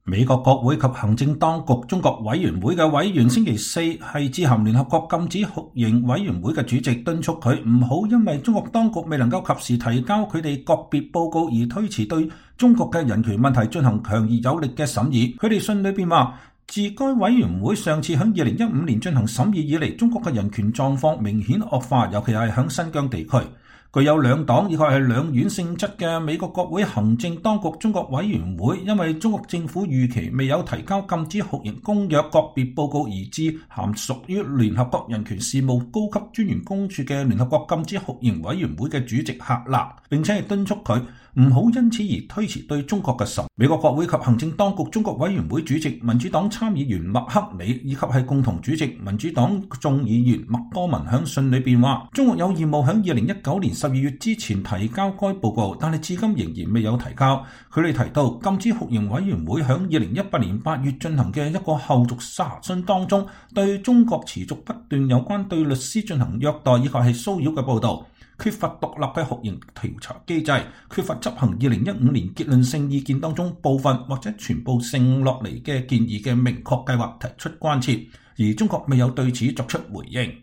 美國國會及行政當局中國委員會嘅委員星期四係致函聯合國禁止酷刑委員會嘅主席，敦促佢唔好因為中國當局未能夠及時提交佢哋個別報告而推遲對中國嘅人權問題進行強而有力嘅審議。佢哋信裏邊話，自該委員會上次喺2015年進行審議以嚟，中國嘅人權狀況明顯惡化，尤其係喺新疆地區。具有兩黨以及係兩院性質嘅美國國會行政當局中國委員會，因為中國政府預期未有提交禁止酷刑公約個別報告而致函屬於聯合國人權事務高級專員公署嘅聯合國禁止酷刑委員會嘅主席赫勒，並且係敦促佢唔好因此而推遲對中國嘅審。美國國會及行政當局中國委員會主席民主黨參議員麥克里以及係共同主席民主黨眾議員麥戈文響信裏邊話，中國有義務喺2019年12月之前提交該報告，但係至今仍然未有提交。佢哋提到禁止酷刑委員會喺2018年8月進行嘅一個後續查詢當中，對中國持續不斷有關對律師進行虐待以及係騷擾嘅報導，缺乏獨立嘅酷刑調查機制，缺乏執行2015年結論性意見當中部分或者全部剩落嚟嘅建議嘅明確計劃，提出關切，而中國未有對此作出回應。